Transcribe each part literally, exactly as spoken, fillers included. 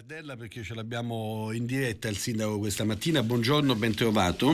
Nardella, perché ce l'abbiamo in diretta il sindaco questa mattina. Buongiorno, ben trovato.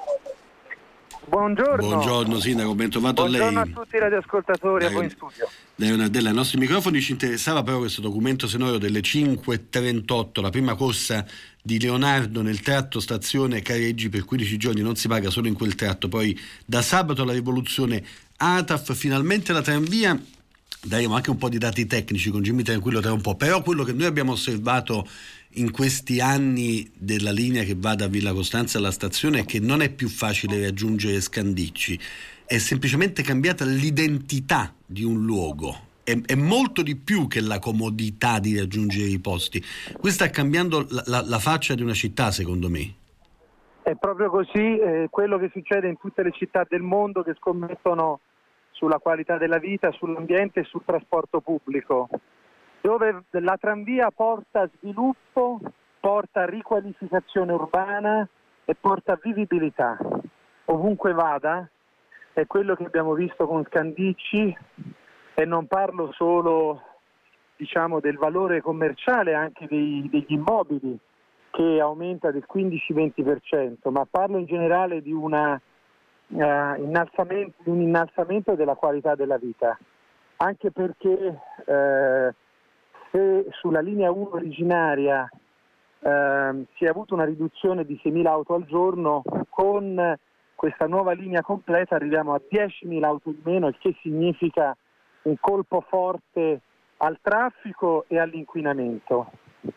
Buongiorno. Buongiorno sindaco, ben trovato. Buongiorno a lei. a tutti i radioascoltatori e a voi in studio. Dario Nardella, ai nostri microfoni ci interessava però questo documento sonoro delle cinque e trentotto, la prima corsa di Leonardo nel tratto stazione Careggi per quindici giorni, non si paga solo in quel tratto, poi da sabato alla rivoluzione A T A F, finalmente la tranvia. Daremo anche un po' di dati tecnici con Jimmy Tranquillo tra un po', però quello che noi abbiamo osservato in questi anni della linea che va da Villa Costanza alla stazione è che non è più facile raggiungere Scandicci, è semplicemente cambiata l'identità di un luogo, è, è molto di più che la comodità di raggiungere i posti. Questa sta cambiando la, la, la faccia di una città, secondo me. È proprio così, eh, quello che succede in tutte le città del mondo che scommettono sulla qualità della vita, sull'ambiente e sul trasporto pubblico, dove la tranvia porta sviluppo, porta riqualificazione urbana e porta vivibilità. Ovunque vada, è quello che abbiamo visto con Scandicci, e non parlo solo, diciamo, del valore commerciale anche dei, degli immobili, che aumenta del quindici-venti per cento, ma parlo in generale di una Uh, innalzamento, un innalzamento della qualità della vita, anche perché uh, se sulla linea uno originaria uh, si è avuto una riduzione di seimila auto al giorno, con questa nuova linea completa arriviamo a diecimila auto in meno, il che significa un colpo forte al traffico e all'inquinamento.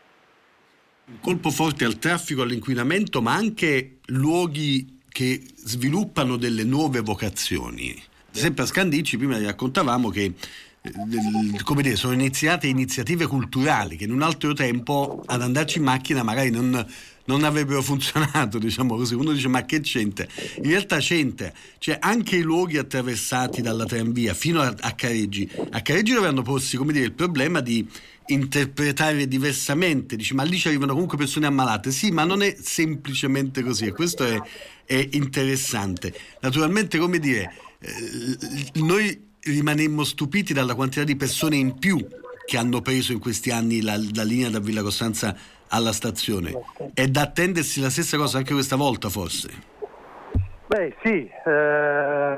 Un colpo forte al traffico e all'inquinamento, ma anche luoghi che sviluppano delle nuove vocazioni. Sempre a Scandicci prima raccontavamo che eh, come dire, sono iniziate iniziative culturali che in un altro tempo ad andarci in macchina magari non, non avrebbero funzionato, diciamo così. Uno dice ma che c'entra? In realtà c'entra, cioè anche i luoghi attraversati dalla tranvia fino a, a Careggi. A Careggi dovranno porsi, come dire, il problema di interpretare diversamente, dici ma lì ci arrivano comunque persone ammalate, sì, ma non è semplicemente così, e questo è, è interessante. Naturalmente, come dire, eh, noi rimanemmo stupiti dalla quantità di persone in più che hanno preso in questi anni la, la linea da Villa Costanza alla stazione. È da attendersi la stessa cosa anche questa volta, forse? Beh sì, eh,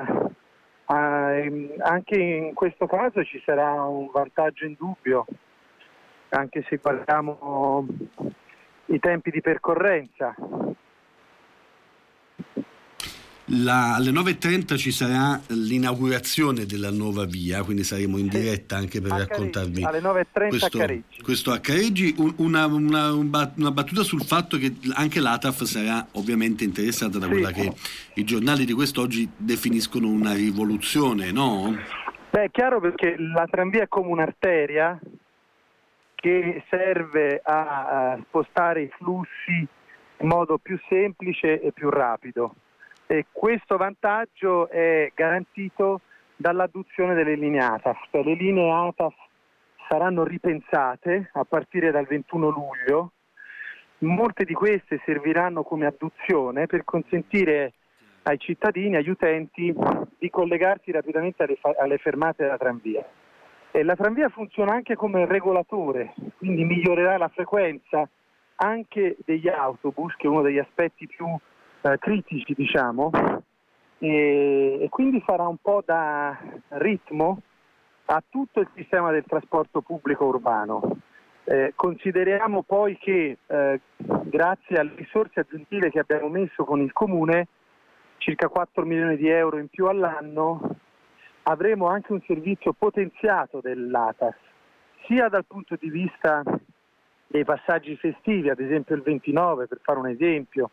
anche in questo caso ci sarà un vantaggio indubbio, anche se guardiamo i tempi di percorrenza. La, alle nove e trenta ci sarà l'inaugurazione della nuova via, quindi saremo in diretta anche per a raccontarvi Careggi, alle nove e trenta questo, a Careggi. questo a Careggi. Un, una, una, una battuta sul fatto che anche l'A T A F sarà ovviamente interessata da sì. quella che i giornali di quest'oggi definiscono una rivoluzione, no? Beh, è chiaro, perché la tranvia è come un'arteria che serve a, a spostare i flussi in modo più semplice e più rapido. E questo vantaggio è garantito dall'adduzione delle linee A T A F. Le linee A T A F saranno ripensate a partire dal ventuno luglio. Molte di queste serviranno come adduzione per consentire ai cittadini, agli utenti, di collegarsi rapidamente alle, fa- alle fermate della tranvia. E la tranvia funziona anche come regolatore, quindi migliorerà la frequenza anche degli autobus, che è uno degli aspetti più eh, critici, diciamo, e, e quindi farà un po' da ritmo a tutto il sistema del trasporto pubblico urbano. Eh, consideriamo poi che eh, grazie alle risorse aggiuntive che abbiamo messo con il Comune, circa quattro milioni di euro in più all'anno, avremo anche un servizio potenziato dell'A T A F, sia dal punto di vista dei passaggi festivi, ad esempio il ventinove, per fare un esempio,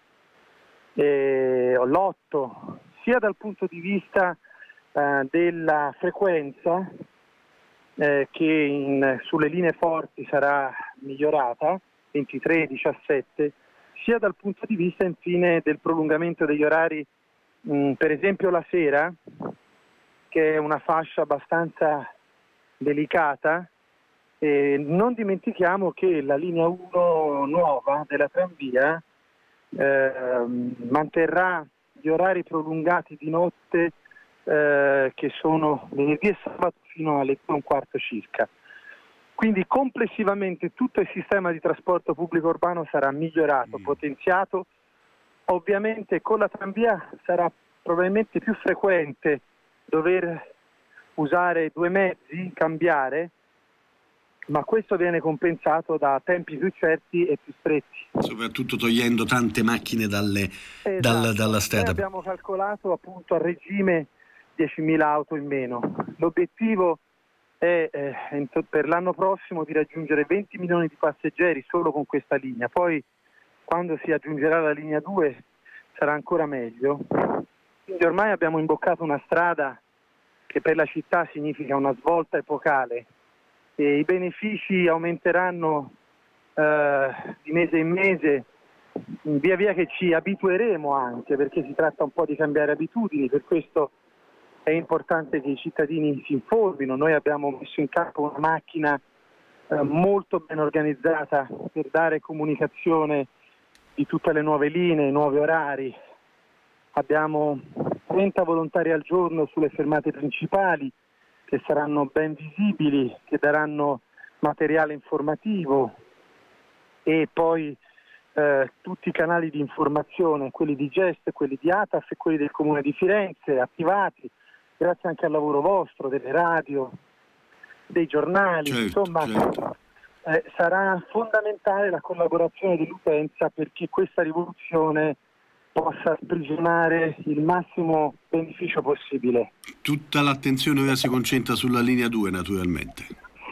eh, o l'otto, sia dal punto di vista eh, della frequenza, eh, che in, sulle linee forti sarà migliorata, ventitré diciassette, sia dal punto di vista infine del prolungamento degli orari, mh, per esempio la sera, che è una fascia abbastanza delicata. E non dimentichiamo che la linea uno nuova della tranvia eh, manterrà gli orari prolungati di notte, eh, che sono venerdì e sabato fino alle due e un quarto circa. Quindi complessivamente tutto il sistema di trasporto pubblico urbano sarà migliorato, mm. potenziato. Ovviamente con la tranvia sarà probabilmente più frequente dover usare due mezzi, cambiare, ma questo viene compensato da tempi più certi e più stretti. Soprattutto togliendo tante macchine dalle, esatto. dal, dalla strada. Noi abbiamo calcolato appunto a regime diecimila auto in meno. L'obiettivo è eh, per l'anno prossimo di raggiungere venti milioni di passeggeri solo con questa linea. Poi quando si aggiungerà la linea due sarà ancora meglio. Quindi ormai abbiamo imboccato una strada che per la città significa una svolta epocale e i benefici aumenteranno eh, di mese in mese, via via che ci abitueremo anche, perché si tratta un po' di cambiare abitudini. Per questo è importante che i cittadini si informino. Noi abbiamo messo in campo una macchina eh, molto ben organizzata per dare comunicazione di tutte le nuove linee, i nuovi orari. Abbiamo trenta volontari al giorno sulle fermate principali che saranno ben visibili, che daranno materiale informativo, e poi eh, tutti i canali di informazione, quelli di Gest, quelli di A T A F e quelli del Comune di Firenze, attivati, grazie anche al lavoro vostro, delle radio, dei giornali, certo, insomma certo. Eh, sarà fondamentale la collaborazione dell'utenza perché questa rivoluzione possa sprigionare il massimo beneficio possibile. Tutta l'attenzione ora si concentra sulla linea due, naturalmente.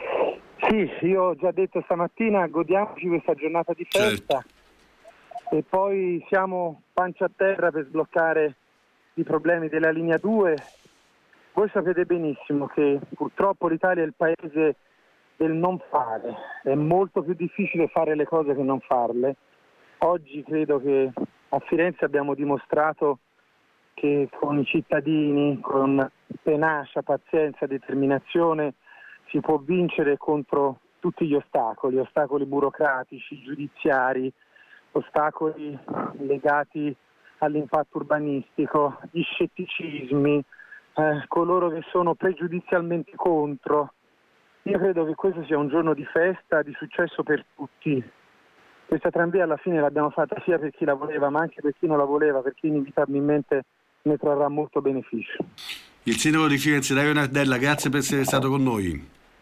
Sì, io ho già detto stamattina, godiamoci questa giornata di festa, certo. E poi siamo pancia a terra per sbloccare i problemi della linea due. Voi sapete benissimo che purtroppo l'Italia è il paese del non fare, è molto più difficile fare le cose che non farle. Oggi credo che a Firenze abbiamo dimostrato che con i cittadini, con tenacia, pazienza, determinazione si può vincere contro tutti gli ostacoli, ostacoli burocratici, giudiziari, ostacoli legati all'impatto urbanistico, gli scetticismi, eh, coloro che sono pregiudizialmente contro. Io credo che questo sia un giorno di festa, di successo per tutti. Questa tranvia alla fine l'abbiamo fatta sia per chi la voleva, ma anche per chi non la voleva, perché inevitabilmente ne trarrà molto beneficio. Il sindaco di Firenze, Dario Nardella, grazie per essere stato con noi.